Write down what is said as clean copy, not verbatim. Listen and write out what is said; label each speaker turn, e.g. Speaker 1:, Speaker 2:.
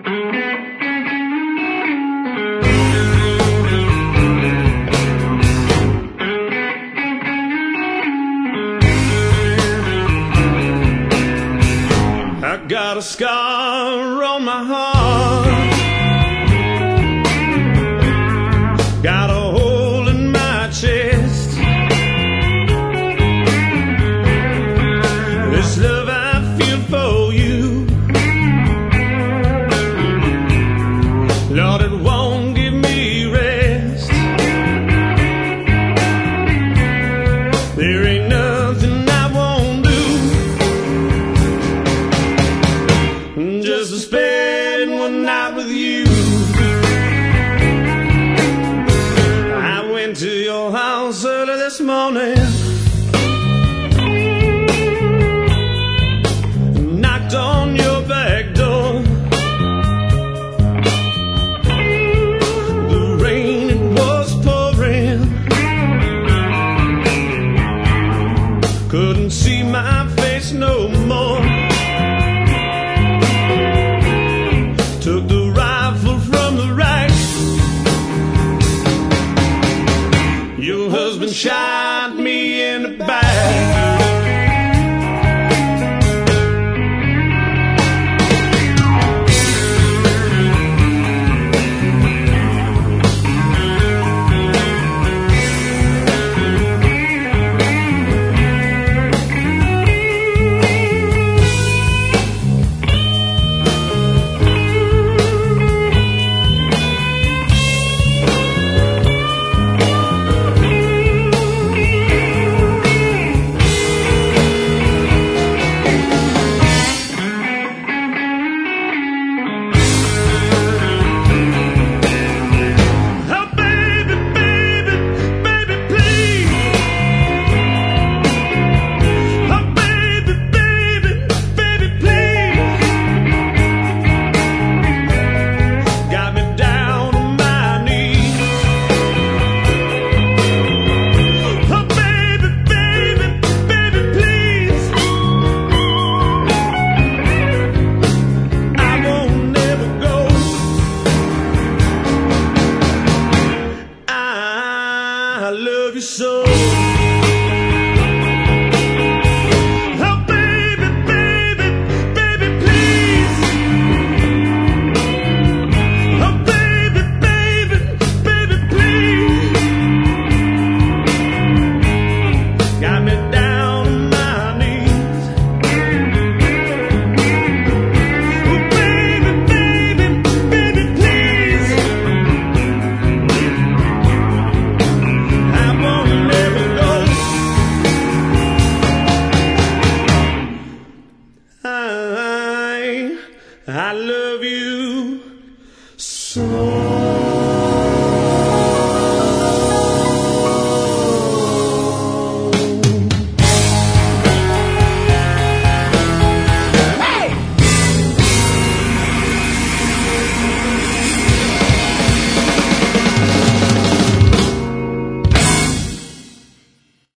Speaker 1: Got a scar on my heart, got a hole in my chest. This love I feel for you, Lord, it won't give me rest. There ain't nothing I won't do just to spend one night with you. I went to your house early this morning, knocked on your back door. The rain, it was pouring, couldn't see my face no more. Took the rifle from the rack, your husband shot me in the back. I love you so. Oh, baby, baby, baby, please. Oh, baby, baby, baby, please. Got me down on my knees. Oh, baby, baby, baby, please. I won't let it go. I love you so.